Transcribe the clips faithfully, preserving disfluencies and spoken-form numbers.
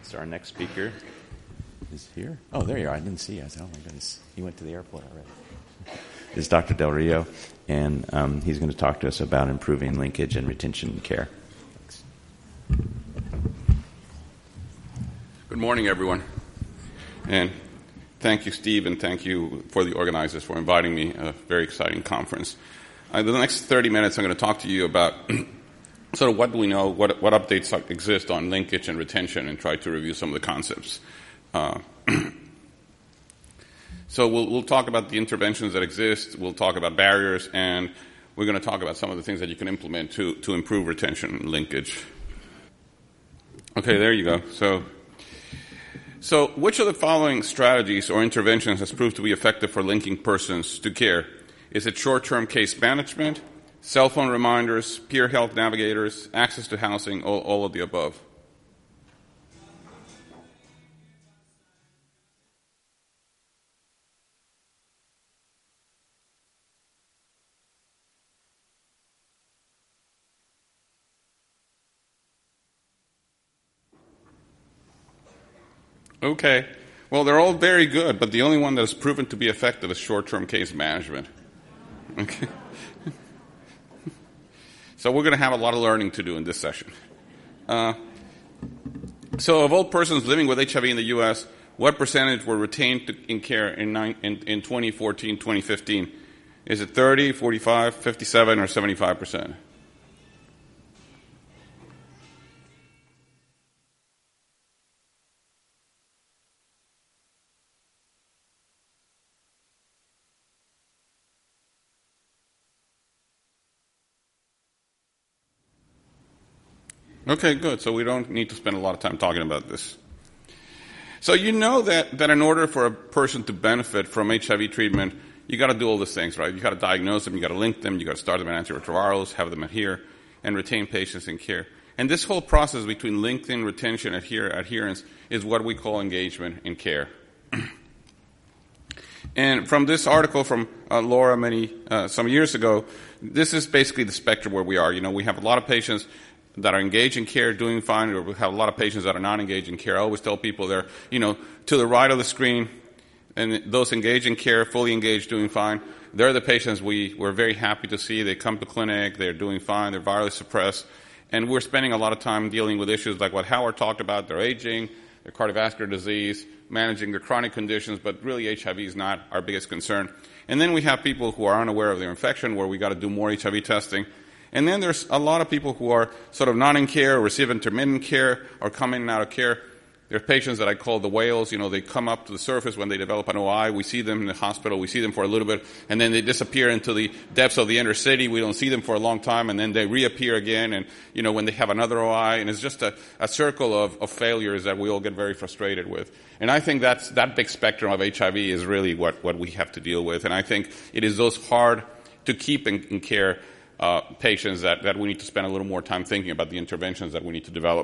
So our next speaker is here. Oh, there you are. I didn't see you. I said, oh, my goodness. He went to the airport already. This is Doctor Del Rio, and um, he's going to talk to us about improving linkage and retention care. Thanks. Good morning, everyone. And thank you, Steve, and thank you for the organizers for inviting me. A very exciting conference. Uh, the next thirty minutes, I'm going to talk to you about sort of what do we know, what, what updates exist on linkage and retention, and try to review some of the concepts. Uh, so we'll, we'll talk about the interventions that exist, we'll talk about barriers, and we're going to talk about some of the things that you can implement to, to improve retention and linkage. Okay, there you go. So, so which of the following strategies or interventions has proved to be effective for linking persons to care? Is it short-term case management, cell phone reminders, peer health navigators, access to housing, all, all of the above? Okay. Well, they're all very good, but the only one that has proven to be effective is short-term case management. Okay. So we're going to have a lot of learning to do in this session. Uh, so of all persons living with H I V in the U S, what percentage were retained to, in care in, nine, in, in twenty fourteen, twenty fifteen? Is it thirty, forty-five, fifty-seven, or seventy-five percent? Okay, good. So we don't need to spend a lot of time talking about this. So you know that, that in order for a person to benefit from H I V treatment, you got to do all these things, right? You got to diagnose them, you got to link them, you got to start them on antiretrovirals, have them adhere, and retain patients in care. And this whole process between linking, retention, adhere, adherence is what we call engagement in care. And from this article from uh, Laura many uh, some years ago, this is basically the spectrum where we are. You know, we have a lot of patients that are engaged in care, doing fine, or we have a lot of patients that are not engaged in care. I always tell people they're, you know, to the right of the screen, and those engaged in care, fully engaged, doing fine, they're the patients we, we're very happy to see. They come to clinic, they're doing fine, they're virally suppressed, and we're spending a lot of time dealing with issues like what Howard talked about, their aging, their cardiovascular disease, managing their chronic conditions, but really H I V is not our biggest concern. And then we have people who are unaware of their infection, where we got to do more H I V testing. And then there's a lot of people who are sort of not in care, or receive intermittent care, or come in and out of care. There are patients that I call the whales. You know, they come up to the surface when they develop an O I. We see them in the hospital. We see them for a little bit, and then they disappear into the depths of the inner city. We don't see them for a long time, and then they reappear again, and, you know, when they have another O I. And it's just a, a circle of, of failures that we all get very frustrated with. And I think that's, that big spectrum of H I V is really what, what we have to deal with. And I think it is those hard to keep in, in care Uh, patients that, that we need to spend a little more time thinking about the interventions that we need to develop.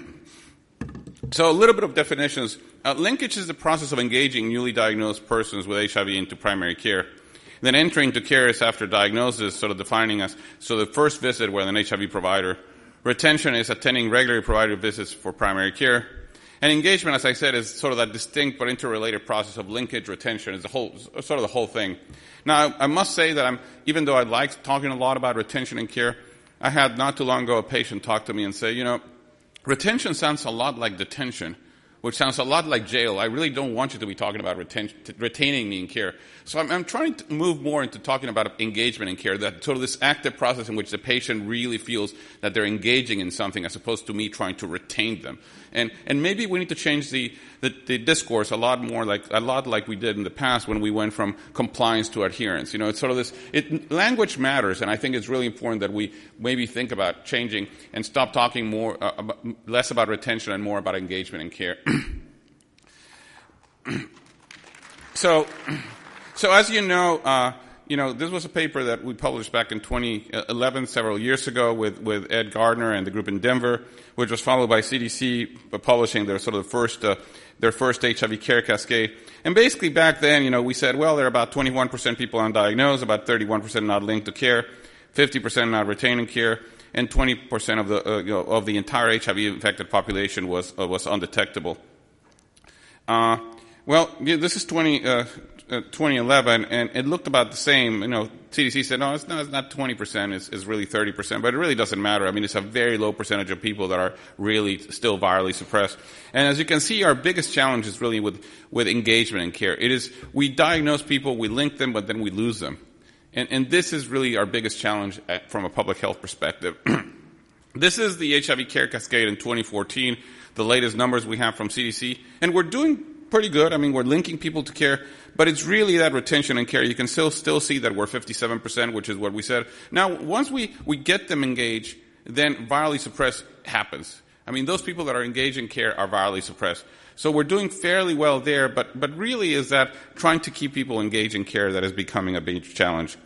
So a little bit of definitions. Uh, linkage is the process of engaging newly diagnosed persons with H I V into primary care. Then entering to care is after diagnosis, sort of defining as, so the first visit with an H I V provider. Retention is attending regular provider visits for primary care. And engagement, as I said, is sort of that distinct but interrelated process of linkage, retention, is the whole, sort of the whole thing. Now, I must say that I'm, even though I like talking a lot about retention and care, I had not too long ago a patient talk to me and say, you know, retention sounds a lot like detention, which sounds a lot like jail. I really don't want you to be talking about retention, retaining me in care. So I'm, I'm trying to move more into talking about engagement in care, that sort of this active process in which the patient really feels that they're engaging in something, as opposed to me trying to retain them. And and maybe we need to change the, the, the discourse a lot more like a lot like we did in the past when we went from compliance to adherence. You know, it's sort of this. It, language matters, and I think it's really important that we maybe think about changing and stop talking more uh, about, less about retention and more about engagement in care. so. So as you know, uh, you know, this was a paper that we published back in twenty eleven, several years ago, with, with Ed Gardner and the group in Denver, which was followed by C D C publishing their sort of first, uh, their first H I V care cascade. And basically back then, you know, we said, well, there are about twenty-one percent people undiagnosed, about thirty-one percent not linked to care, fifty percent not retaining care. and twenty percent of the uh, you know, of the entire H I V infected population was uh, was undetectable. Uh, well, yeah, this is twenty, uh, uh, twenty eleven, and it looked about the same. You know, C D C said, no, it's not, it's not twenty percent, it's, it's really thirty percent, but it really doesn't matter. I mean, it's a very low percentage of people that are really still virally suppressed. And as you can see, our biggest challenge is really with, with engagement in care. It is, we diagnose people, we link them, but then we lose them. And, and this is really our biggest challenge at, from a public health perspective. This is the H I V care cascade in twenty fourteen, the latest numbers we have from C D C, and we're doing pretty good. I mean, we're linking people to care, but it's really that retention and care. You can still still see that we're fifty-seven percent, which is what we said. Now, once we, we get them engaged, then virally suppressed happens. I mean, those people that are engaged in care are virally suppressed. So we're doing fairly well there, but, but really is that trying to keep people engaged in care that is becoming a big challenge.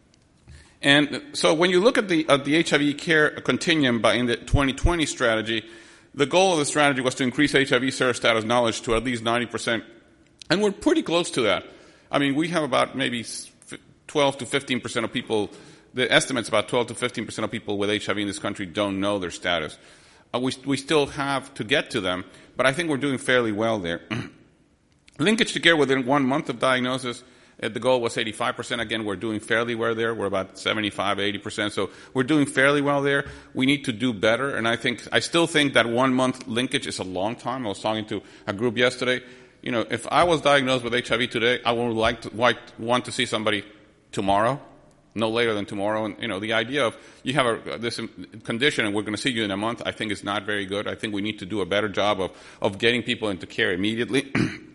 And so when you look at the, at the H I V care continuum by in the twenty twenty strategy, the goal of the strategy was to increase H I V serostatus knowledge to at least ninety percent. And we're pretty close to that. I mean, we have about maybe twelve to fifteen percent of people, the estimate's about twelve to fifteen percent of people with H I V in this country don't know their status. Uh, we, we still have to get to them, but I think we're doing fairly well there. Linkage to care within one month of diagnosis, uh, the goal was eighty-five percent. Again, we're doing fairly well there. We're about seventy-five, eighty percent. So we're doing fairly well there. We need to do better, and I think, I still think that one month linkage is a long time. I was talking to a group yesterday. You know, if I was diagnosed with H I V today, I would like to, like, want to see somebody tomorrow, no later than tomorrow. And, you know, the idea of you have a, this condition and we're going to see you in a month, I think is not very good. I think we need to do a better job of, of getting people into care immediately.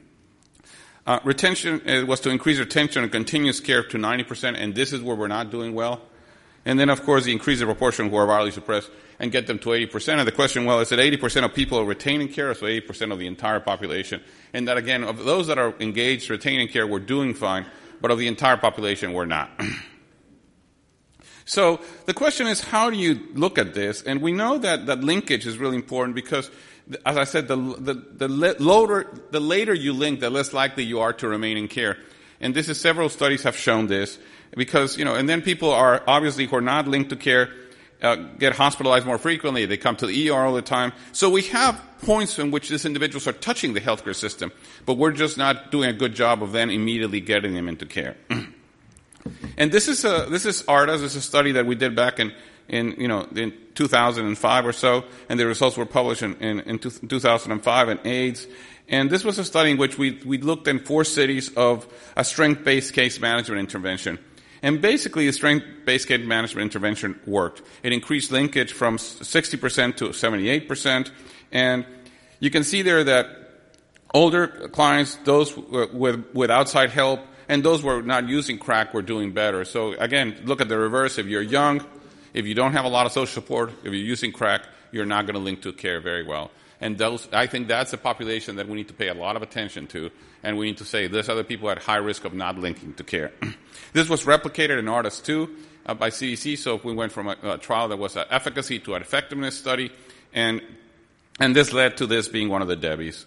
uh, retention uh, was to increase retention and continuous care to ninety percent, and this is where we're not doing well. And then, of course, the increase the proportion who are virally suppressed and get them to eighty percent. And the question, well, is it eighty percent of people are retaining care, or so eighty percent of the entire population? And that, again, of those that are engaged, retaining care, we're doing fine, but of the entire population, we're not. So the question is, how do you look at this? And we know that, that linkage is really important because, as I said, the, the, the, later, the later you link, the less likely you are to remain in care. And this is, several studies have shown this. Because, you know, and then people are obviously who are not linked to care uh, get hospitalized more frequently. They come to the E R all the time. So we have points in which these individuals are touching the healthcare system, but we're just not doing a good job of then immediately getting them into care. And this is a, this is ARDAS. This is a study that we did back in, in you know, in two thousand five or so, and the results were published in, in, in two thousand five in AIDS. And this was a study in which we, we looked in four cities of a strength-based case management intervention. And basically, the strength-based case management intervention worked. It increased linkage from sixty percent to seventy-eight percent. And you can see there that older clients, those with, with outside help, and those who were not using crack were doing better. So again, look at the reverse. If you're young, if you don't have a lot of social support, if you're using crack, you're not going to link to care very well. And those, I think that's a population that we need to pay a lot of attention to, and we need to say there's other people at high risk of not linking to care. This was replicated in ARDAS two uh, by C D C, so if we went from a, a trial that was an efficacy to an effectiveness study, and and this led to this being one of the Debbies.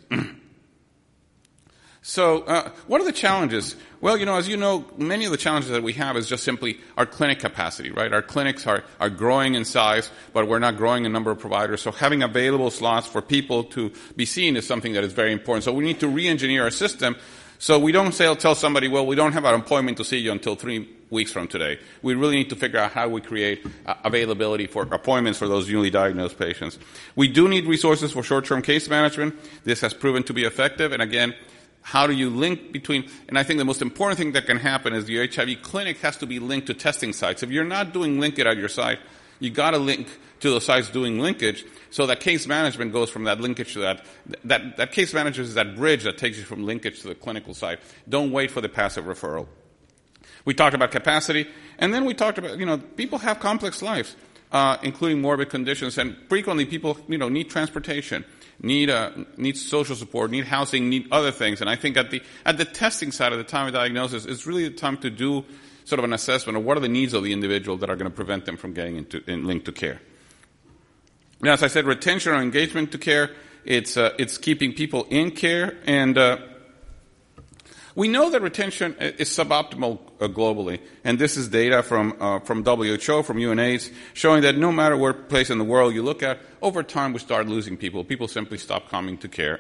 So, uh, what are the challenges? Well, you know, as you know, many of the challenges that we have is just simply our clinic capacity, right? Our clinics are, are growing in size, but we're not growing in number of providers. So having available slots for people to be seen is something that is very important. So we need to re-engineer our system so we don't say, tell somebody, well, we don't have an appointment to see you until three weeks from today. We really need to figure out how we create uh, availability for appointments for those newly diagnosed patients. We do need resources for short-term case management. This has proven to be effective. And again, how do you link between, and I think the most important thing that can happen is the H I V clinic has to be linked to testing sites. If you're not doing linkage at your site, you got to link to the sites doing linkage so that case management goes from that linkage to that, that, that case management is that bridge that takes you from linkage to the clinical site. Don't wait for the passive referral. We talked about capacity, and then we talked about, you know, people have complex lives, uh, including morbid conditions, and frequently people, you know, need transportation. Need uh, need social support, need housing, need other things. And I think at the at the testing side, at the time of diagnosis, it's really the time to do sort of an assessment of what are the needs of the individual that are going to prevent them from getting into in, linked to care. Now, as I said, retention or engagement to care, it's uh, it's keeping people in care, and uh, we know that retention is suboptimal uh, globally. And this is data from uh, from W H O, from U N AIDS, showing that no matter what place in the world you look at, over time we start losing people. People simply stop coming to care.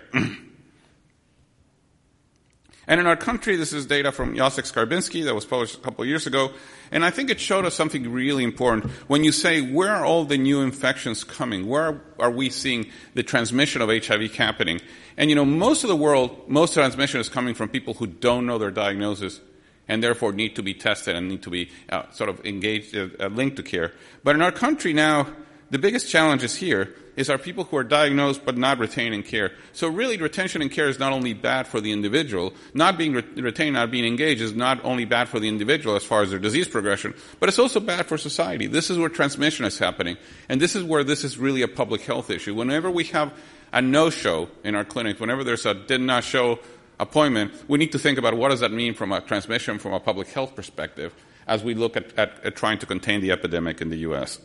And in our country, this is data from Jacek Skarbinski that was published a couple of years ago, and I think it showed us something really important. When you say, where are all the new infections coming? Where are, are we seeing the transmission of H I V happening? And, you know, most of the world, most transmission is coming from people who don't know their diagnosis and therefore need to be tested and need to be uh, sort of engaged, uh, linked to care. But in our country now, the biggest challenge is here is our people who are diagnosed but not retaining care. So really, retention in care is not only bad for the individual. Not being re- retained, not being engaged is not only bad for the individual as far as their disease progression, but it's also bad for society. This is where transmission is happening. And this is where this is really a public health issue. Whenever we have a no-show in our clinic, whenever there's a did not show appointment, we need to think about what does that mean from a transmission, from a public health perspective, as we look at, at, at trying to contain the epidemic in the U S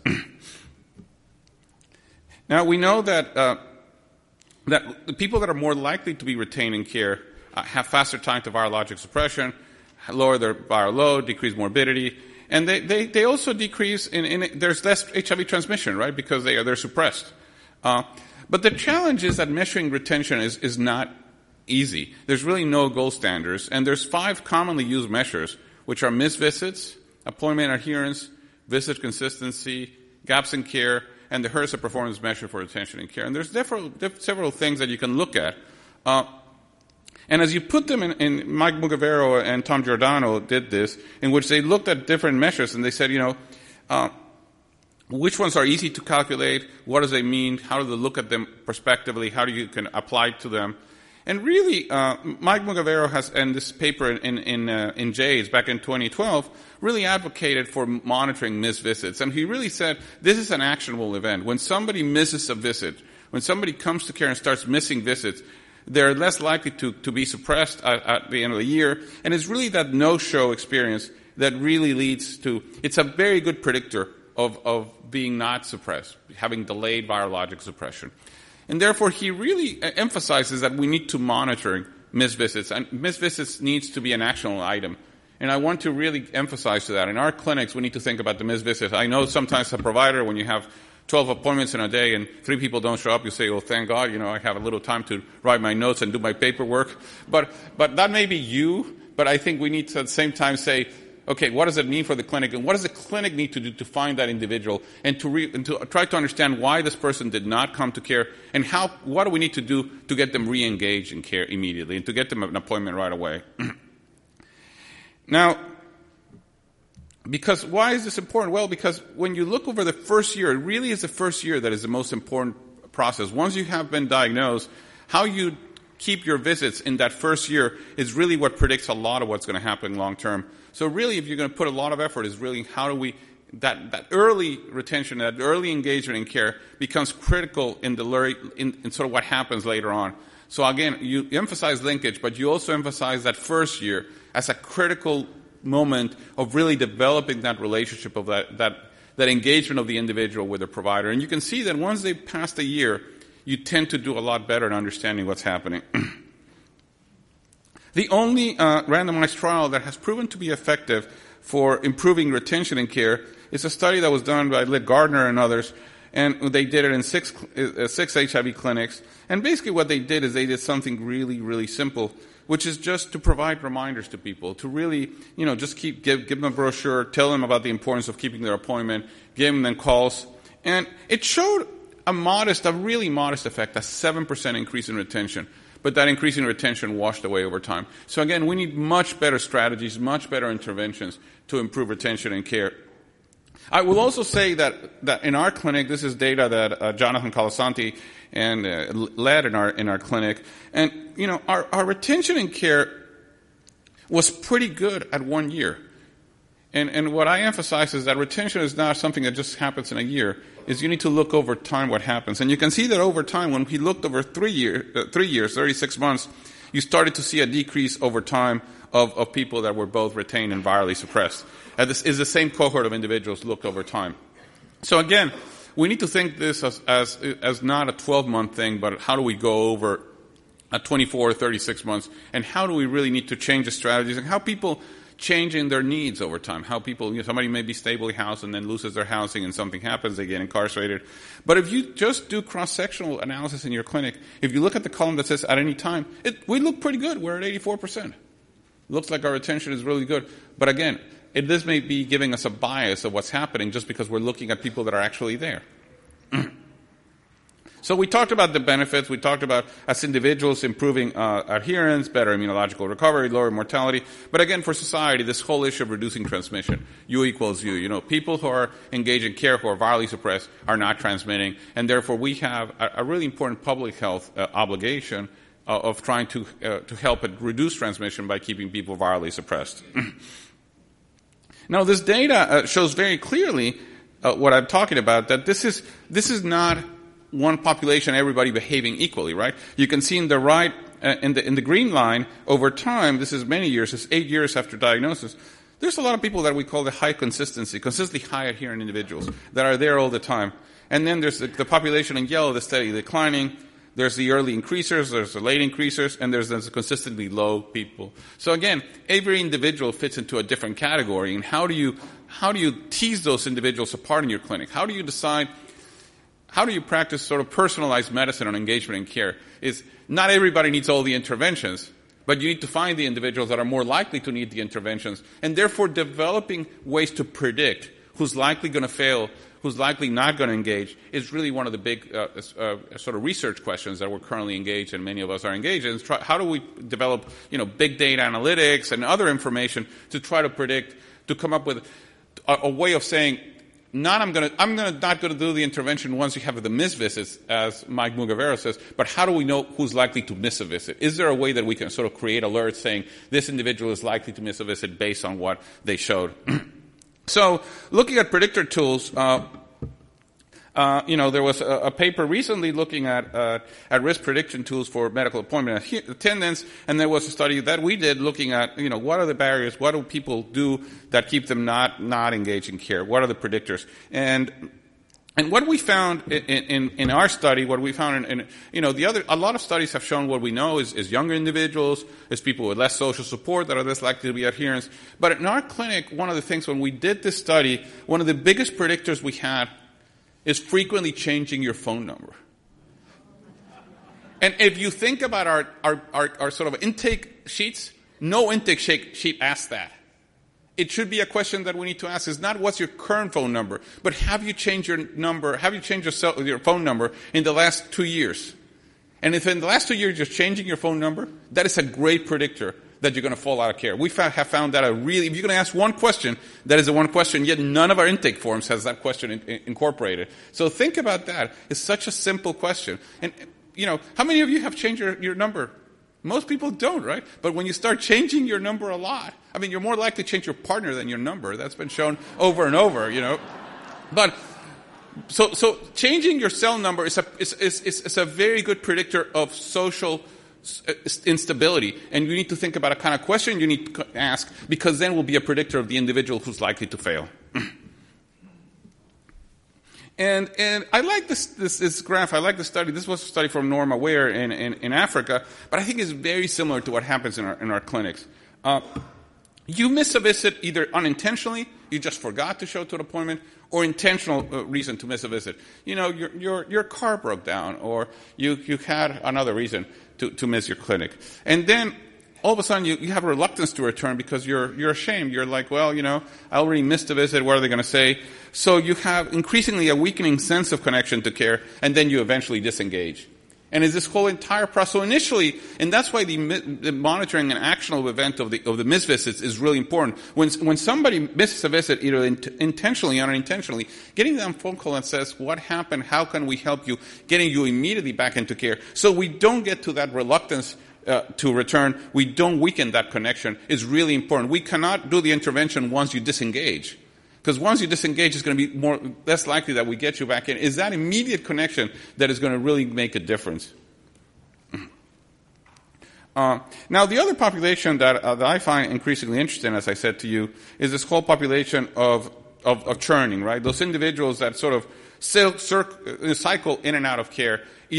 Now, we know that uh, that the people that are more likely to be retained in care uh, have faster time to virologic suppression, lower their viral load, decrease morbidity, and they, they, they also decrease in, in there's less H I V transmission, right, because they are they're suppressed. Uh, but the challenge is that measuring retention is, is not easy. There's really no gold standards, and there's five commonly used measures, which are missed visits, appointment adherence, visit consistency, gaps in care, and the HRSA performance measure for retention in care. And there's several, several things that you can look at. Uh, and as you put them in, in, Mike Mugavero and Tom Giordano did this, in which they looked at different measures and they said, you know, uh, which ones are easy to calculate? What does they mean? How do they look at them prospectively? How do you can apply to them? And really, uh, Mike Mugavero has, in this paper in in, uh, in JADES back in twenty twelve, really advocated for monitoring missed visits. And he really said this is an actionable event. When somebody misses a visit, when somebody comes to care and starts missing visits, they're less likely to, to be suppressed at, at the end of the year. And it's really that no-show experience that really leads to, it's a very good predictor of, of being not suppressed, having delayed virologic suppression. And therefore, he really emphasizes that we need to monitor missed visits. And missed visits needs to be an actionable item. And I want to really emphasize to that. In our clinics, we need to think about the missed visits. I know sometimes a provider, when you have twelve appointments in a day and three people don't show up, you say, oh, thank God, you know, I have a little time to write my notes and do my paperwork. But, but that may be you, but I think we need to at the same time say, okay, what does it mean for the clinic, and what does the clinic need to do to find that individual, and to, re- and to try to understand why this person did not come to care, and how, what do we need to do to get them re-engaged in care immediately, and to get them an appointment right away. Now, because why is this important? Well, because when you look over the first year, it really is the first year that is the most important process. Once you have been diagnosed, how you keep your visits in that first year is really what predicts a lot of what's going to happen long term. So really, if you're going to put a lot of effort, is really how do we, that, that early retention, that early engagement in care becomes critical in the in, in sort of what happens later on. So again, you emphasize linkage, but you also emphasize that first year as a critical moment of really developing that relationship, of that, that, that engagement of the individual with the provider. And you can see that once they pass the year, you tend to do a lot better in understanding what's happening. The only uh, randomized trial that has proven to be effective for improving retention in care is a study that was done by Litt Gardner and others, and they did it in six, uh, six H I V clinics. And basically what they did is they did something really, really simple, which is just to provide reminders to people, to really, you know, just keep, give, give them a brochure, tell them about the importance of keeping their appointment, give them then calls. And it showed a modest, a really modest effect, a seven percent increase in retention. But that increase in retention washed away over time. So again, we need much better strategies, much better interventions to improve retention and care. I will also say that, that in our clinic, this is data that uh, Jonathan Colasanti and uh, led in our in our clinic, and you know our, our retention in care was pretty good at one year. And and what I emphasize is that retention is not something that just happens in a year. Is you need to look over time what happens, and you can see that over time when we looked over three year uh, three years, thirty-six months, you started to see a decrease over time of, of people that were both retained and virally suppressed. And this is the same cohort of individuals looked over time. So again, we need to think this as as, as not a twelve-month thing, but how do we go over a twenty-four or thirty-six months, and how do we really need to change the strategies, and how people changing their needs over time, how people, you know, somebody may be stably housed and then loses their housing and something happens, they get incarcerated. But if you just do cross-sectional analysis in your clinic, if you look at the column that says at any time, it, we look pretty good. We're at eighty-four percent. Looks like our retention is really good. But again, it, this may be giving us a bias of what's happening just because we're looking at people that are actually there. So we talked about the benefits. We talked about, as individuals, improving uh, adherence, better immunological recovery, lower mortality. But again, for society, this whole issue of reducing transmission, U equals U. You know, people who are engaged in care, who are virally suppressed, are not transmitting. And therefore, we have a, a really important public health uh, obligation uh, of trying to uh, to help it reduce transmission by keeping people virally suppressed. Now, this data uh, shows very clearly uh, what I'm talking about, that this is this is not one population, everybody behaving equally, right? You can see in the right, uh, in the in the green line, over time, this is many years, it's eight years after diagnosis, there's a lot of people that we call the high consistency, consistently high adherent individuals that are there all the time. And then there's the, the population in yellow that's steadily declining. There's the early increasers, there's the late increasers, and there's the consistently low people. So again, every individual fits into a different category, and how do you how do you tease those individuals apart in your clinic? How do you decide? How do you practice sort of personalized medicine on engagement in care? Is not everybody needs all the interventions, but you need to find the individuals that are more likely to need the interventions, and therefore developing ways to predict who's likely going to fail, who's likely not going to engage, is really one of the big uh, uh, sort of research questions that we're currently engaged in, many of us are engaged in. Try, how do we develop, you know, big data analytics and other information to try to predict, to come up with a, a way of saying, Not I'm going to I'm going to not going to do the intervention once you have the miss visits, as Mike Mugavero says. But how do we know who's likely to miss a visit? Is there a way that we can sort of create alerts saying this individual is likely to miss a visit based on what they showed? So, looking at predictor tools, uh, uh, you know, there was a, a paper recently looking at uh, at risk prediction tools for medical appointment attendance, and there was a study that we did looking at, you know, what are the barriers, what do people do that keep them not not engaged in care, what are the predictors, and and what we found in, in, in our study, what we found in, in, you know, the other, a lot of studies have shown what we know is, is younger individuals, is people with less social support that are less likely to be adherents. But in our clinic, one of the things when we did this study, one of the biggest predictors we had is frequently changing your phone number. And if you think about our, our, our, our sort of intake sheets, no intake sheet asks that. It should be a question that we need to ask is not what's your current phone number, but have you changed your number, have you changed your, cell, your phone number in the last two years? And if in the last two years you're changing your phone number, that is a great predictor that you're going to fall out of care. We have found that a really, if you're going to ask one question, that is the one question, yet none of our intake forms has that question in, in, incorporated. So think about that. It's such a simple question. And, you know, how many of you have changed your, your number? Most people don't, right? But when you start changing your number a lot, I mean, you're more likely to change your partner than your number. That's been shown over and over, you know. But so so changing your cell number is a is is is a very good predictor of social instability, and you need to think about a kind of question you need to ask, because then will be a predictor of the individual who's likely to fail. And and I like this, this this graph. I like the study. This was a study from Norma Ware in, in, in Africa, but I think it's very similar to what happens in our in our clinics. Uh, you miss a visit either unintentionally, you just forgot to show to an appointment, or intentional uh, reason to miss a visit. You know, your your your car broke down, or you you had another reason to, to miss your clinic, and then all of a sudden you, you have a reluctance to return because you're you're ashamed. You're like, well, you know, I already missed a visit. What are they going to say? So you have increasingly a weakening sense of connection to care, and then you eventually disengage. And it's this whole entire process. So initially, and that's why the, the monitoring and actionable event of the of the missed visits is really important. When when somebody misses a visit, either in, intentionally or unintentionally, getting them a phone call that says, "What happened? How can we help you?" Getting you immediately back into care, so we don't get to that reluctance Uh, to return, we don't weaken that connection, is really important. We cannot do the intervention once you disengage. Because once you disengage, it's going to be more less likely that we get you back in. Is that immediate connection that is going to really make a difference. Uh, now, the other population that, uh, that I find increasingly interesting, as I said to you, is this whole population of, of, of churning, right? Those individuals that sort of cycle in and out of care, either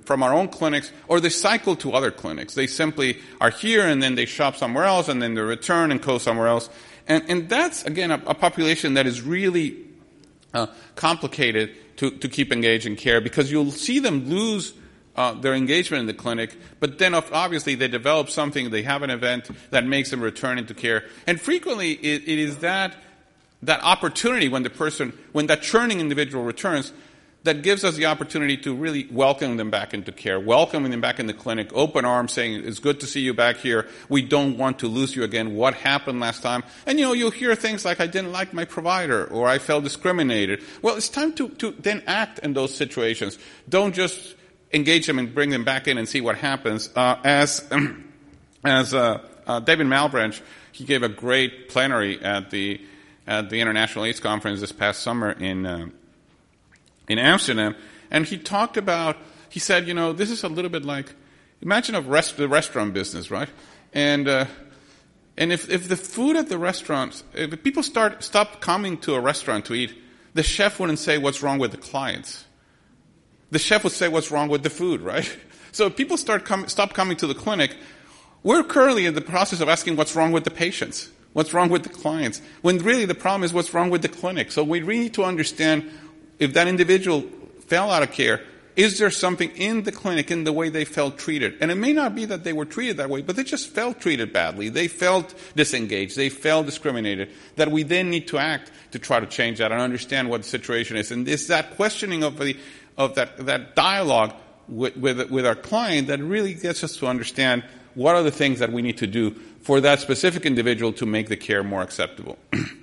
from our own clinics, or they cycle to other clinics. They simply are here and then they shop somewhere else and then they return and go somewhere else. And, and that's, again, a, a population that is really uh, complicated to, to keep engaged in care, because you'll see them lose uh, their engagement in the clinic, but then obviously they develop something, they have an event that makes them return into care. And frequently it, it is that that opportunity when the person, when that churning individual returns, that gives us the opportunity to really welcome them back into care, welcoming them back in the clinic, open arms, saying, it's good to see you back here. We don't want to lose you again. What happened last time? And, you know, you'll hear things like, I didn't like my provider, or I felt discriminated. Well, it's time to, to then act in those situations. Don't just engage them and bring them back in and see what happens. Uh, as as uh, uh, David Malbranch, he gave a great plenary at the at the International AIDS Conference this past summer in uh, in Amsterdam, and he talked about, he said, you know, this is a little bit like, imagine a rest, the restaurant business, right? And uh, and if, if the food at the restaurant, if people start stop coming to a restaurant to eat, the chef wouldn't say what's wrong with the clients. The chef would say what's wrong with the food, right? So if people start com- stop coming to the clinic, we're currently in the process of asking what's wrong with the patients, what's wrong with the clients, when really the problem is what's wrong with the clinic. So we really need to understand, if that individual fell out of care, is there something in the clinic, in the way they felt treated? And it may not be that they were treated that way, but they just felt treated badly. They felt disengaged. They felt discriminated. That we then need to act to try to change that and understand what the situation is. And it's that questioning of the of that that dialogue with, with with our client that really gets us to understand what are the things that we need to do for that specific individual to make the care more acceptable.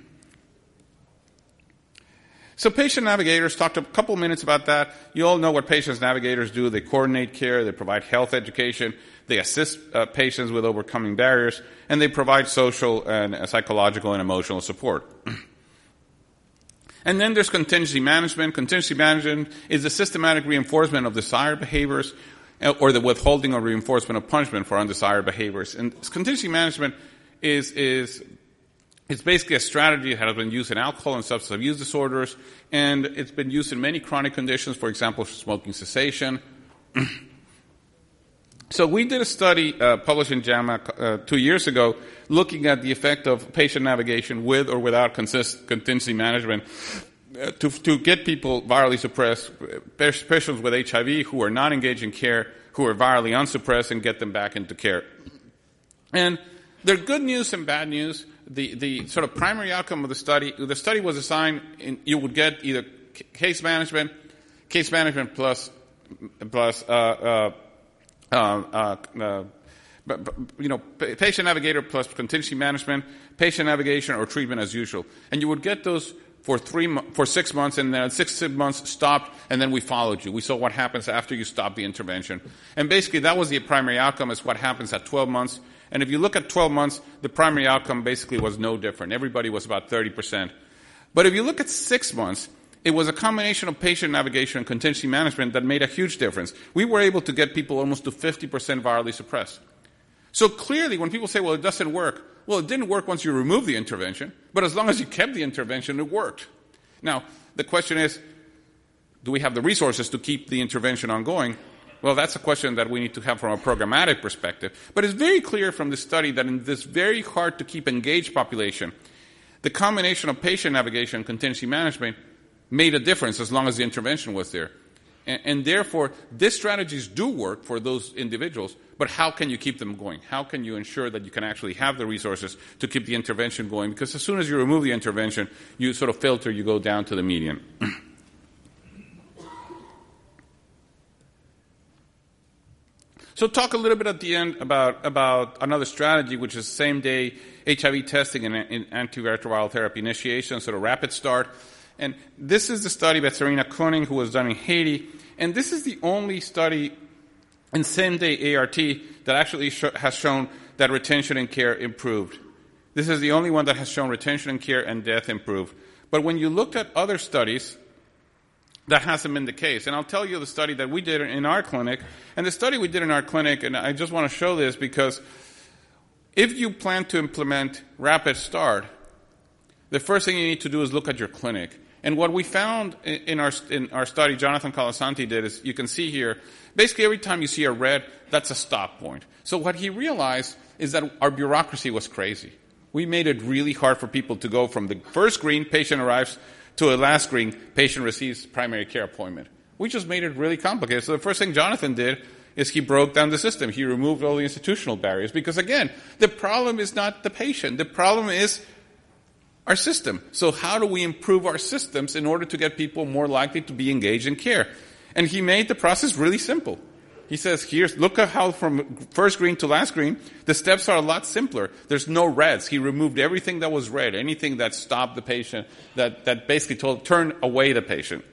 So patient navigators, talked a couple minutes about that. You all know what patient navigators do. They coordinate care, they provide health education, they assist uh, patients with overcoming barriers, and they provide social and uh, psychological and emotional support. And then there's contingency management. Contingency management is the systematic reinforcement of desired behaviors uh, or the withholding or reinforcement of punishment for undesired behaviors. And contingency management is is It's basically a strategy that has been used in alcohol and substance abuse disorders, and it's been used in many chronic conditions, for example, smoking cessation. So we did a study uh, published in JAMA uh, two years ago looking at the effect of patient navigation with or without consist- contingency management uh, to, to get people virally suppressed, patients with H I V who are not engaged in care, who are virally unsuppressed, and get them back into care. And there are good news and bad news. The, the sort of primary outcome of the study, the study was designed, in, you would get either c- case management, case management plus, plus, uh, uh, uh, uh, uh but, but, you know, patient navigator plus contingency management, patient navigation or treatment as usual. And you would get those for three, for six months, and then six months stopped, and then we followed you. We saw what happens after you stop the intervention. And basically that was the primary outcome, is what happens at twelve months. And if you look at twelve months, the primary outcome basically was no different. Everybody was about thirty percent. But if you look at six months, it was a combination of patient navigation and contingency management that made a huge difference. We were able to get people almost to fifty percent virally suppressed. So clearly, when people say, well, it doesn't work, well, it didn't work once you removed the intervention, but as long as you kept the intervention, it worked. Now, the question is, do we have the resources to keep the intervention ongoing? Well, that's a question that we need to have from a programmatic perspective. But it's very clear from this study that in this very hard-to-keep engaged population, the combination of patient navigation and contingency management made a difference as long as the intervention was there. And, and therefore, these strategies do work for those individuals, but how can you keep them going? How can you ensure that you can actually have the resources to keep the intervention going? Because as soon as you remove the intervention, you sort of filter, you go down to the median. So talk a little bit at the end about, about another strategy, which is same-day H I V testing and, and antiretroviral therapy initiation, sort of rapid start. And this is the study by Serena Koenig, who was done in Haiti. And this is the only study in same-day A R T that actually sh- has shown that retention and care improved. This is the only one that has shown retention and care and death improved. But when you looked at other studies, that hasn't been the case. And I'll tell you the study that we did in our clinic. And the study we did in our clinic, and I just want to show this because if you plan to implement Rapid Start, the first thing you need to do is look at your clinic And what we found in our in our study, Jonathan Colasanti did, is you can see here, basically every time you see a red, that's a stop point. So what he realized is that our bureaucracy was crazy. We made it really hard for people to go from the first green, patient arrives, to a last green, patient receives primary care appointment. We just made it really complicated. So the first thing Jonathan did is he broke down the system. He removed all the institutional barriers because, again, the problem is not the patient. The problem is our system. So how do we improve our systems in order to get people more likely to be engaged in care? And he made the process really simple. He says, here's, look at how from first green to last green, the steps are a lot simpler. There's no reds. He removed everything that was red, anything that stopped the patient, that, that basically told, turn away the patient.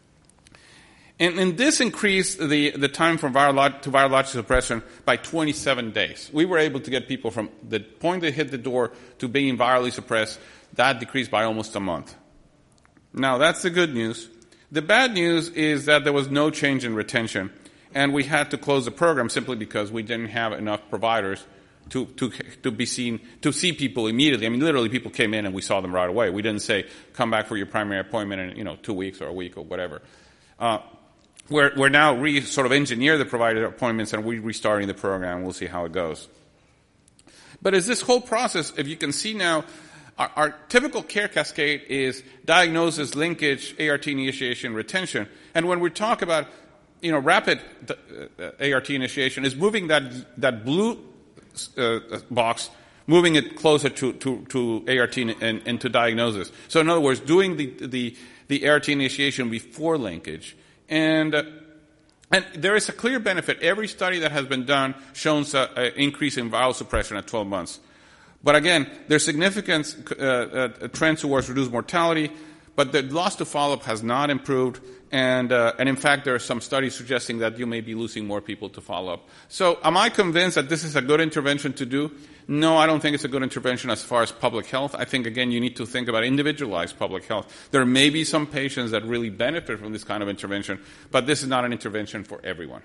And, and this increased the, the time from virolog- to virologic suppression by twenty-seven days. We were able to get people from the point they hit the door to being virally suppressed. That decreased by almost a month. Now, that's the good news. The bad news is that there was no change in retention, and we had to close the program simply because we didn't have enough providers to, to, to be seen, to see people immediately. I mean, literally, people came in and we saw them right away. We didn't say, come back for your primary appointment in, you know, two weeks or a week or whatever. Uh, we're, we're now re sort of engineer the provider appointments, and we're restarting the program. We'll see how it goes. But as this whole process, if you can see now, Our, our typical care cascade is diagnosis, linkage, A R T initiation, retention. And when we talk about, you know, rapid uh, A R T initiation, is moving that that blue uh, box, moving it closer to to, to A R T and, and to diagnosis. So in other words, doing the the, the A R T initiation before linkage. And uh, and there is a clear benefit. Every study that has been done shows an increase in viral suppression at twelve months. But again, there's significant uh, uh, trends towards reduced mortality, but the loss to follow-up has not improved, and uh, and in fact, there are some studies suggesting that you may be losing more people to follow-up. So am I convinced that this is a good intervention to do? No, I don't think it's a good intervention as far as public health. I think, again, you need to think about individualized public health. There may be some patients that really benefit from this kind of intervention, but this is not an intervention for everyone.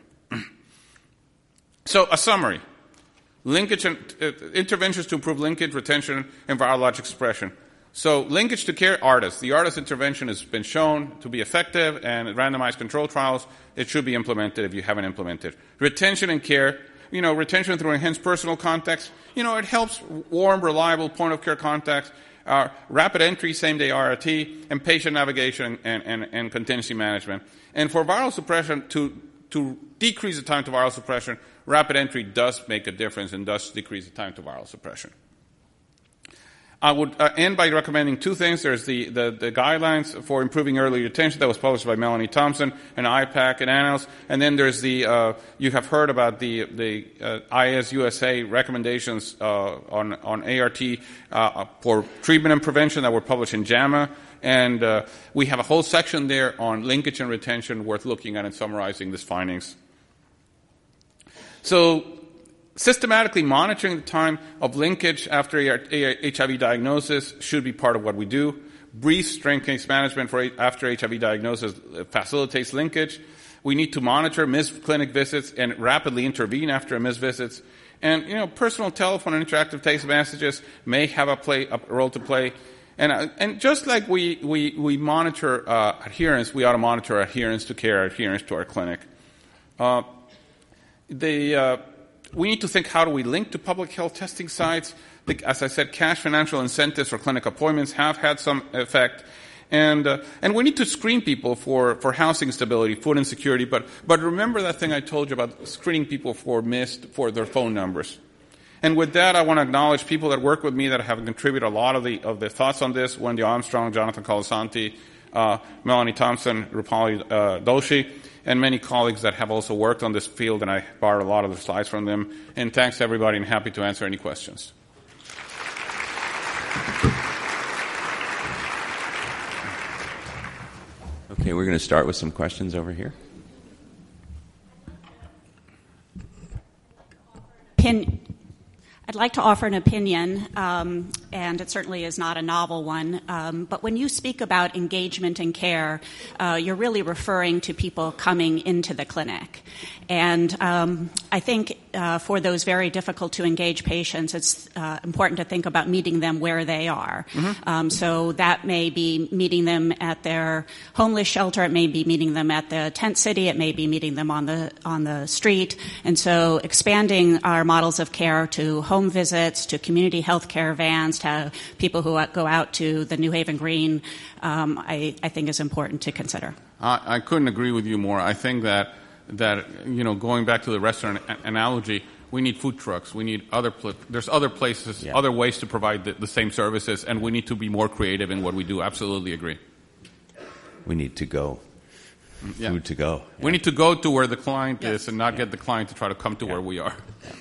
So a summary. Linkage and uh, interventions to improve linkage, retention, and virologic suppression. So linkage to care, ARTIS. The ARTIS intervention has been shown to be effective, and randomized control trials, it should be implemented if you haven't implemented. Retention and care, you know, retention through enhanced personal context, you know, it helps warm, reliable point-of-care contacts, uh, rapid entry, same-day R R T, and patient navigation and, and, and contingency management. And for viral suppression, to, to decrease the time to viral suppression, rapid entry does make a difference and does decrease the time to viral suppression. I would uh, end by recommending two things. There's the, the, the guidelines for improving early retention that was published by Melanie Thompson and I PAC and Annals. And then there's the, uh, you have heard about the, the uh, I S U S A recommendations uh, on, on A R T uh, for treatment and prevention that were published in JAMA. And uh, we have a whole section there on linkage and retention worth looking at and summarizing these findings. So systematically monitoring the time of linkage after H I V diagnosis should be part of what we do. Brief strength case management for after H I V diagnosis facilitates linkage. We need to monitor missed clinic visits and rapidly intervene after missed visits. And, you know, personal telephone and interactive text messages may have a, play, a role to play. And, uh, and just like we, we, we monitor uh, adherence, we ought to monitor adherence to care, adherence to our clinic. Uh, The, uh, we need to think, how do we link to public health testing sites? The, as I said, cash financial incentives for clinic appointments have had some effect. And, uh, and we need to screen people for, for housing stability, food insecurity. But, but remember that thing I told you about screening people for missed, for their phone numbers. And with that, I want to acknowledge people that work with me that have contributed a lot of the, of the thoughts on this. Wendy Armstrong, Jonathan Colasanti, uh, Melanie Thompson, Rupali uh, Doshi, and many colleagues that have also worked on this field, and I borrowed a lot of the slides from them. And thanks to everybody, and happy to answer any questions. Okay, we're going to start with some questions over here. Pin- I'd like to offer an opinion. Um, and it certainly is not a novel one. Um, but when you speak about engagement in care, uh, you're really referring to people coming into the clinic. And um, I think uh, for those very difficult to engage patients, it's uh, important to think about meeting them where they are. Mm-hmm. Um, so that may be meeting them at their homeless shelter. It may be meeting them at the tent city. It may be meeting them on the on the street. And so expanding our models of care to home visits, to community health care vans, to people who go out to the New Haven Green, um, I, I think is important to consider. I, I couldn't agree with you more. I think that that, you know, going back to the restaurant a- analogy, we need food trucks. We need other pl- there's other places, yeah. other ways to provide the, the same services, and we need to be more creative in what we do. Absolutely agree. We need to go. Yeah. Food to go. Yeah. We need to go to where the client yes. is and not yeah. get the client to try to come to yeah. where we are. Yeah.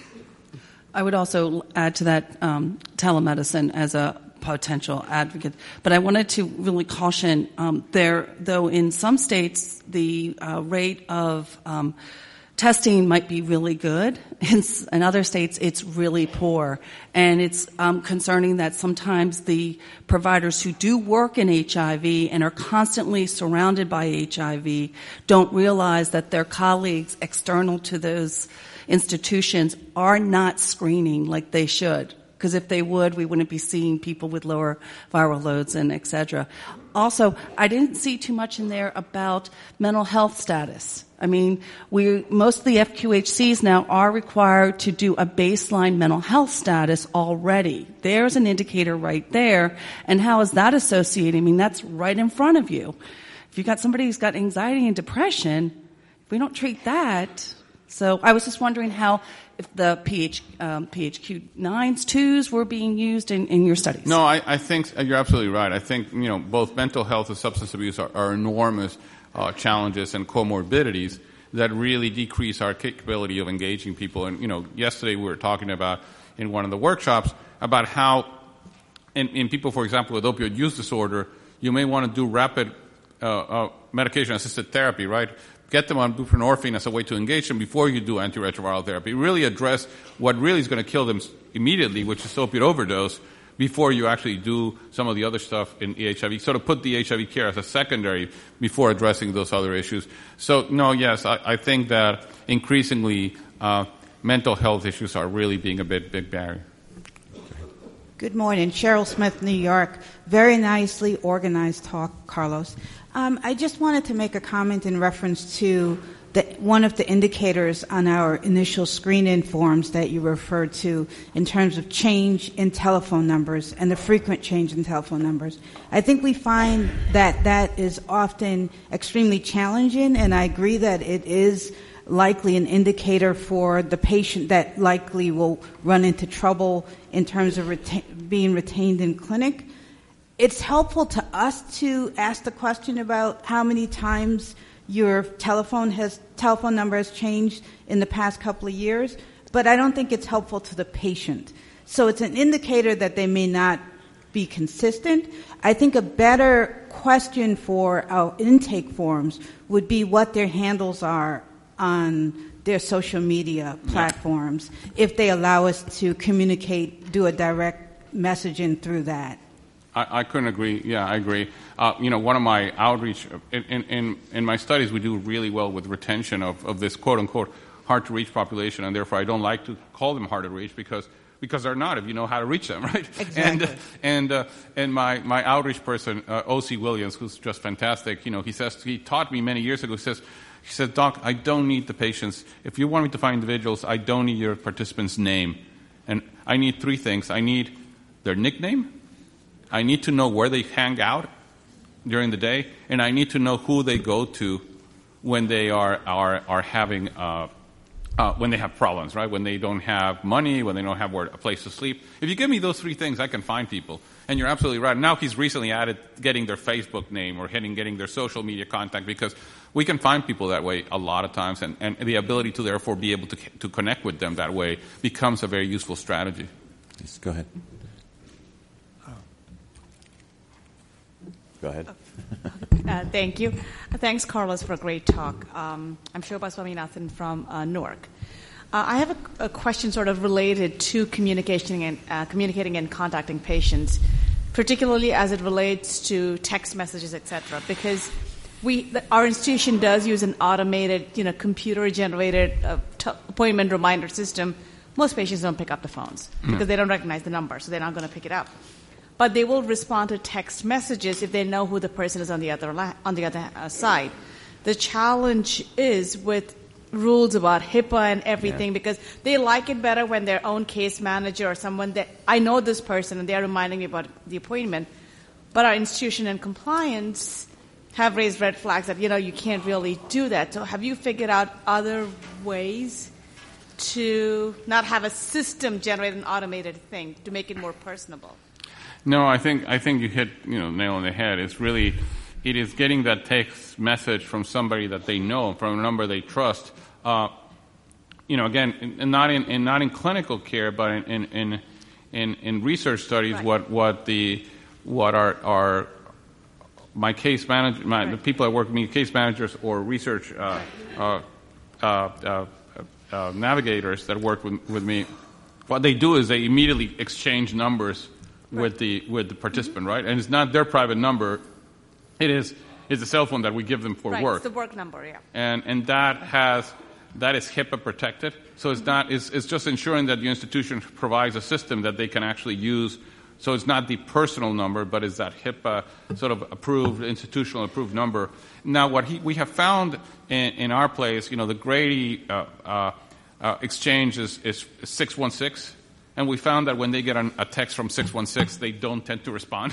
I would also add to that um, telemedicine as a potential advocate. But I wanted to really caution um, there, though in some states the uh, rate of um, testing might be really good. In, in other states it's really poor. And it's um, concerning that sometimes the providers who do work in H I V and are constantly surrounded by H I V don't realize that their colleagues external to those institutions are not screening like they should. Because if they would, we wouldn't be seeing people with lower viral loads and et cetera. Also, I didn't see too much in there about mental health status. I mean, we, most of the F Q H Cs now are required to do a baseline mental health status already. There's an indicator right there. And how is that associated? I mean, that's right in front of you. If you've got somebody who's got anxiety and depression, if we don't treat that. So I was just wondering how, if the P H, um, P H Q nines, twos were being used in, in your studies. No, I, I think you're absolutely right. I think, you know, both mental health and substance abuse are, are enormous uh, challenges and comorbidities that really decrease our capability of engaging people. And, you know, yesterday we were talking about in one of the workshops about how in, in people, for example, with opioid use disorder, you may want to do rapid uh, uh, medication-assisted therapy, right? Get them on buprenorphine as a way to engage them before you do antiretroviral therapy. Really address what really is going to kill them immediately, which is opioid overdose, before you actually do some of the other stuff in H I V. Sort of put the H I V care as a secondary before addressing those other issues. So, no, yes, I, I think that increasingly uh, mental health issues are really being a big, big barrier. Good morning. Cheryl Smith, New York. Very nicely organized talk, Carlos. Um, I just wanted to make a comment in reference to the, one of the indicators on our initial screen-in forms that you referred to in terms of change in telephone numbers and the frequent change in telephone numbers. I think we find that that is often extremely challenging, and I agree that it is likely an indicator for the patient that likely will run into trouble in terms of reta- being retained in clinic. It's helpful to us to ask the question about how many times your telephone has telephone number has changed in the past couple of years, but I don't think it's helpful to the patient. So it's an indicator that they may not be consistent. I think a better question for our intake forms would be what their handles are on their social media platforms, if they allow us to communicate, do a direct messaging through that. I, I couldn't agree. Yeah, I agree. Uh, you know, one of my outreach, in, in, in my studies, we do really well with retention of, of this quote-unquote hard-to-reach population, and therefore I don't like to call them hard-to-reach because because they're not if you know how to reach them, right? Exactly. And, uh, and, uh, and my, my outreach person, uh, O C Williams, who's just fantastic, you know, he says, he taught me many years ago, he says, he said, Doc, I don't need the patients. If you want me to find individuals, I don't need your participant's name. And I need three things. I need their nickname, I need to know where they hang out during the day, and I need to know who they go to when they are are, are having uh, uh, when they have problems, right? When they don't have money, when they don't have where, a place to sleep. If you give me those three things, I can find people. And you're absolutely right. Now he's recently added getting their Facebook name or getting getting their social media contact, because we can find people that way a lot of times, and, and the ability to therefore be able to to connect with them that way becomes a very useful strategy. Yes, go ahead. Go ahead. uh, thank you. Uh, thanks, Carlos, for a great talk. Um, I'm Shobha Swaminathan from uh, Newark. Uh, I have a, a question sort of related to communication and uh, communicating and contacting patients, particularly as it relates to text messages, et cetera, because we, the, our institution does use an automated, you know, computer-generated uh, t- appointment reminder system. Most patients don't pick up the phones mm. because they don't recognize the number, so they're not going to pick it up. But they will respond to text messages if they know who the person is on the other la- on the other uh, side. The challenge is with rules about HIPAA and everything yeah. because they like it better when their own case manager or someone that I know this person and they're reminding me about the appointment. But our institution and compliance have raised red flags that, you know, you can't really do that. So have you figured out other ways to not have a system generate an automated thing to make it more personable? No, I think I think you hit, you know, nail on the head. It's really It is getting that text message from somebody that they know, from a number they trust. Uh, you know, again, in, not in, in not in clinical care, but in in in, in, in research studies, right. what what the what our our my case manager, my, right. the people that work with me, case managers or research uh, uh, uh, uh, uh, navigators that work with with me, what they do is they immediately exchange numbers right. with the with the participant, right? And it's not their private number. It is is the cell phone that we give them for right, work. It's the work number, yeah. And and that has that is HIPAA protected. So it's not it's, it's just ensuring that the institution provides a system that they can actually use. So it's not the personal number, but it's that HIPAA sort of approved, institutional approved number. Now, what he, we have found in, in our place, you know, the Grady uh, uh, uh, exchange is, is six one six. And we found that when they get an, a text from six one six, they don't tend to respond.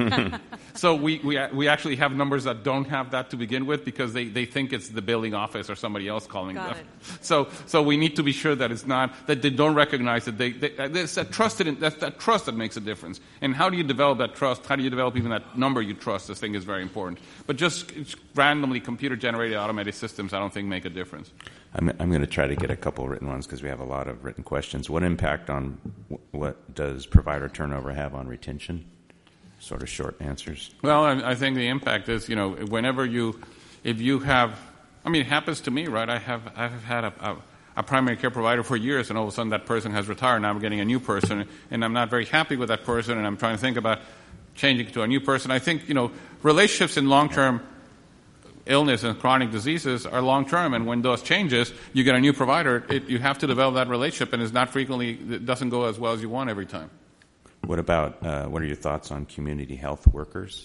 So we, we we actually have numbers that don't have that to begin with because they, they think it's the billing office or somebody else calling Got them. It. So so we need to be sure that it's not that they don't recognize that they, they it's that trusted in, that's that trust that makes a difference. And how do you develop that trust? How do you develop even that number you trust? This thing is very important. But just randomly computer generated automated systems, I don't think make a difference. I'm, I'm going to try to get a couple written ones because we have a lot of written questions. What impact on what does provider turnover have on retention? Sort of short answers. Well, I, I think the impact is, you know, whenever you, if you have, I mean, it happens to me, right? I have, I've had a, a, a primary care provider for years, and all of a sudden that person has retired. Now I'm getting a new person, and I'm not very happy with that person, and I'm trying to think about changing to a new person. I think, you know, relationships in long-term illness and chronic diseases are long-term, and when those changes, you get a new provider, it, you have to develop that relationship, and it's not frequently, it doesn't go as well as you want every time. What about, uh, what are your thoughts on community health workers?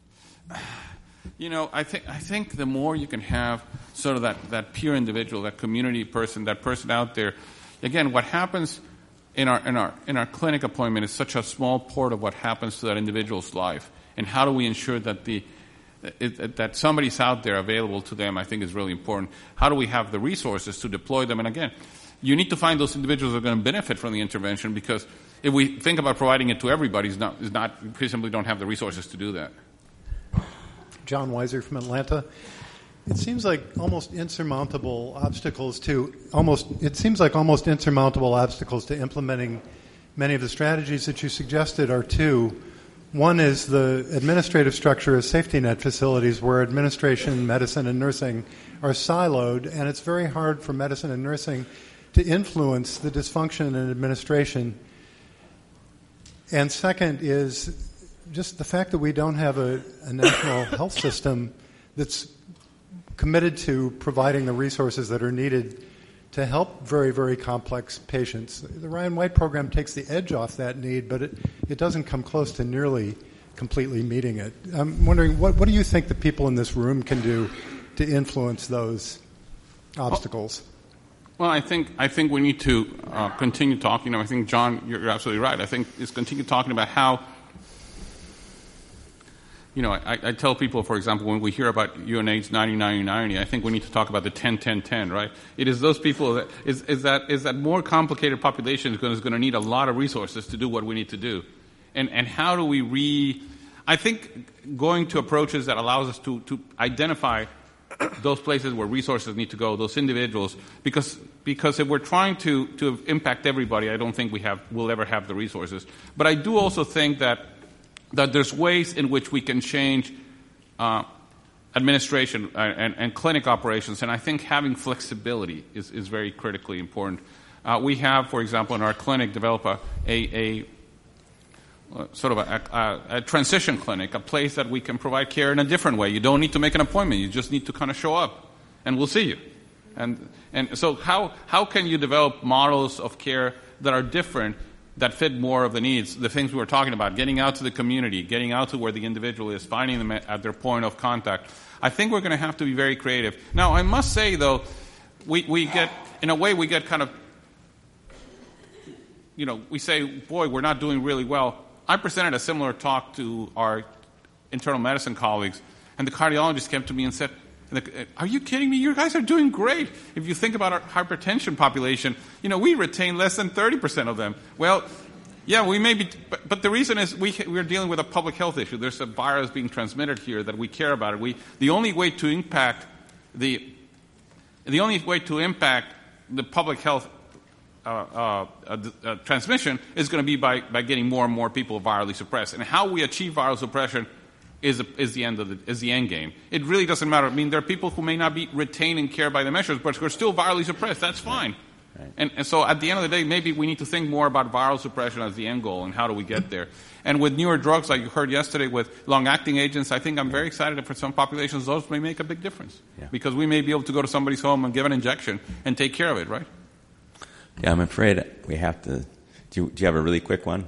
You know, I think I think the more you can have sort of that, that peer individual, that community person, that person out there, again, what happens in our in our in our clinic appointment is such a small part of what happens to that individual's life. And how do we ensure that the It, that somebody's out there available to them, I think is really important. How do we have the resources to deploy them? And again, you need to find those individuals who are going to benefit from the intervention, because if we think about providing it to everybody, it's not, it's not, we simply don't have the resources to do that. John Weiser from Atlanta. It seems like almost insurmountable obstacles to almost, it seems like almost insurmountable obstacles to implementing many of the strategies that you suggested are two. One is the administrative structure of safety net facilities where administration, medicine, and nursing are siloed, and it's very hard for medicine and nursing to influence the dysfunction in administration. And second is just the fact that we don't have a, a national health system that's committed to providing the resources that are needed to help very, very complex patients. The Ryan White program takes the edge off that need, but it, it doesn't come close to nearly completely meeting it. I'm wondering, what, what do you think the people in this room can do to influence those obstacles? Well, I think I think we need to uh, continue talking. I think, John, you're, you're absolutely right. I think it's continue talking about how, you know, I, I tell people, for example, when we hear about U N H ninety ninety ninety, I think we need to talk about the ten ten ten, right? It is those people that is, is that is that more complicated population is going, is going to need a lot of resources to do what we need to do, and and how do we re? I think going to approaches that allows us to to identify those places where resources need to go, those individuals, because because if we're trying to to impact everybody, I don't think we have we'll ever have the resources. But I do also think that. that there's ways in which we can change uh, administration and, and, and clinic operations, and I think having flexibility is, is very critically important. Uh, we have, for example, in our clinic, developed a, a, a uh, sort of a, a, a transition clinic, a place that we can provide care in a different way. You don't need to make an appointment. You just need to kind of show up, and we'll see you. And and so how how can you develop models of care that are different, that fit more of the needs, the things we were talking about, getting out to the community, getting out to where the individual is, finding them at, at their point of contact. I think we're going to have to be very creative. Now, I must say, though, we, we get, in a way, we get kind of, you know, we say, boy, we're not doing really well. I presented a similar talk to our internal medicine colleagues, and the cardiologist came to me and said, are you kidding me? You guys are doing great. If you think about our hypertension population, you know, we retain less than thirty percent of them. Well, yeah, we may be, but, but the reason is we, we're dealing with a public health issue. There's a virus being transmitted here that we care about. We, the only way to impact the, the only way to impact the public health uh, uh, uh, uh, transmission is going to be by, by getting more and more people virally suppressed. And how we achieve viral suppression is the, is the end of the is the end game. It really doesn't matter. I mean, there are people who may not be retained in care by the measures, but who are still virally suppressed. That's fine. Right. Right. And, and so at the end of the day, maybe we need to think more about viral suppression as the end goal and how do we get there. And with newer drugs, like you heard yesterday with long-acting agents, I think I'm very excited that for some populations those may make a big difference. Yeah. Because we may be able to go to somebody's home and give an injection and take care of it, right? Yeah, I'm afraid we have to. Do you, do you have a really quick one?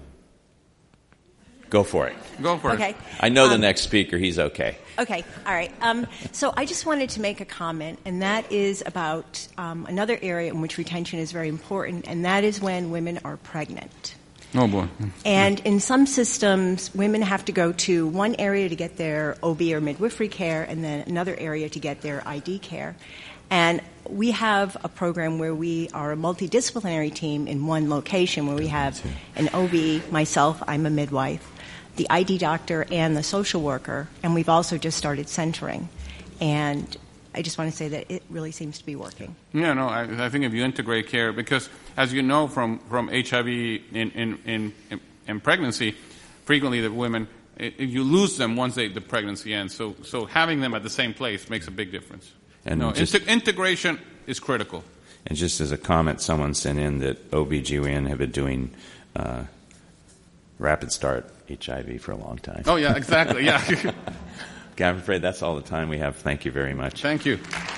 Go for it. Go for okay. it. I know um, the next speaker. He's okay. Okay. All right. Um, so I just wanted to make a comment, and that is about um, another area in which retention is very important, and that is when women are pregnant. Oh, boy. And in some systems, women have to go to one area to get their O B or midwifery care and then another area to get their I D care. And we have a program where we are a multidisciplinary team in one location where we have an O B, myself, I'm a midwife, the I D doctor, and the social worker, and we've also just started centering. And I just want to say that it really seems to be working. Yeah, no, I, I think if you integrate care, because as you know from, from H I V in, in, in, in pregnancy, frequently the women, it, you lose them once they, the pregnancy ends. So, so having them at the same place makes a big difference. And no, just, inte- integration is critical. And just as a comment, someone sent in that O B G Y N have been doing uh, rapid start H I V for a long time. Oh, yeah, exactly, yeah. Okay, I'm afraid that's all the time we have. Thank you very much. Thank you.